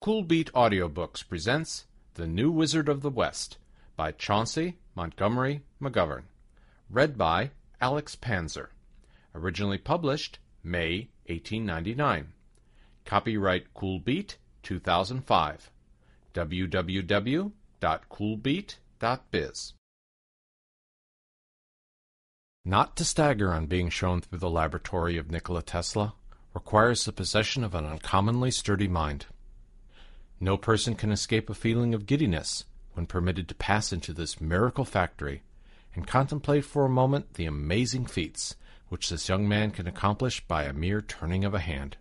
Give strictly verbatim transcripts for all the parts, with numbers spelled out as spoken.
Coolbeat Audiobooks presents The New Wizard of the West by Chauncey Montgomery McGovern. Read by Alex Panzer. Originally published May eighteen ninety-nine. Copyright Coolbeat two thousand five. w w w dot coolbeat dot biz. Not to stagger on being shown through the laboratory of Nikola Tesla requires the possession of an uncommonly sturdy mind. No person can escape a feeling of giddiness when permitted to pass into this miracle factory and contemplate for a moment the amazing feats which this young man can accomplish by a mere turning of a hand.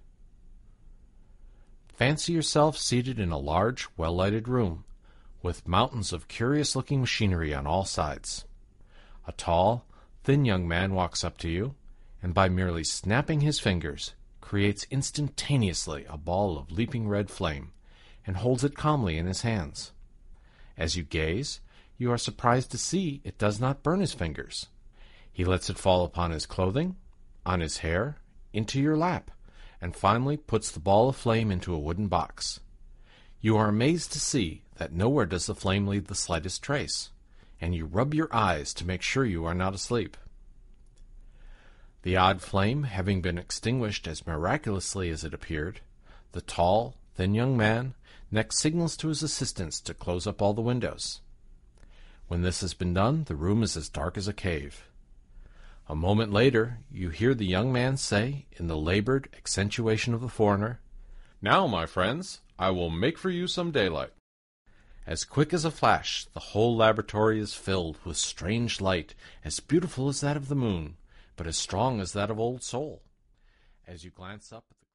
Fancy yourself seated in a large, well-lighted room, with mountains of curious-looking machinery on all sides. A tall, thin young man walks up to you, and by merely snapping his fingers, creates instantaneously a ball of leaping red flame, and holds it calmly in his hands. As you gaze, you are surprised to see it does not burn his fingers. He lets it fall upon his clothing, on his hair, into your lap, and finally puts the ball of flame into a wooden box. You are amazed to see that nowhere does the flame leave the slightest trace, and you rub your eyes to make sure you are not asleep. The odd flame having been extinguished as miraculously as it appeared, the tall, thin young man next signals to his assistants to close up all the windows. When this has been done, the room is as dark as a cave. A moment later, you hear the young man say, in the labored accentuation of the foreigner, "Now, my friends, I will make for you some daylight." As quick as a flash, the whole laboratory is filled with strange light, as beautiful as that of the moon, but as strong as that of Old Sol. As you glance up at the